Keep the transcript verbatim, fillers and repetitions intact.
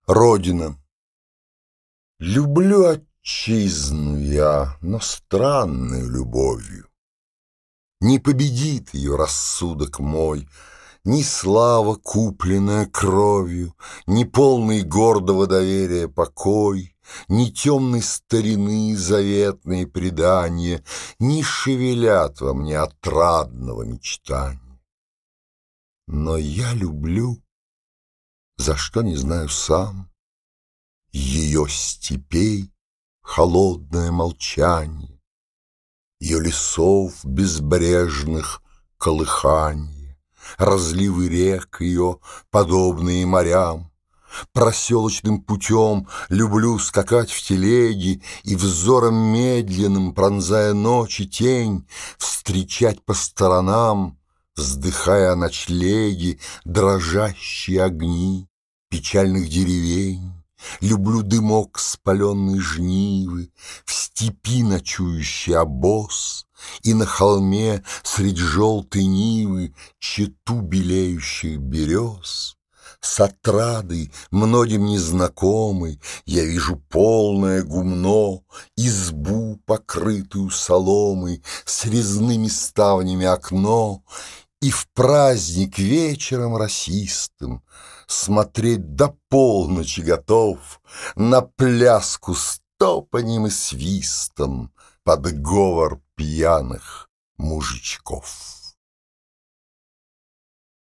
Родина. Люблю отчизну я, но странную любовью. Не победит ее рассудок мой, ни слава, купленная кровью, ни полный гордого доверия покой, ни темной старины заветные предания не шевелят во мне отрадного мечтания. Но я люблю, за что не знаю сам, ее степей холодное молчание, ее лесов безбрежных колыханье, разливы рек ее, подобные морям. Проселочным путем люблю скакать в телеге и взором медленным, пронзая ночи тень, встречать по сторонам, вздыхая о ночлеге, дрожащие огни печальных деревень. Люблю дымок спаленной жнивы, в степи ночующий обоз, и на холме средь желтой нивы чету белеющих берез. С отрадой, многим незнакомой, я вижу полное гумно, избу, покрытую соломой, с резными ставнями окно, и в праздник вечером росистым смотреть до полночи готов на пляску с топаньем и свистом под говор пьяных мужичков.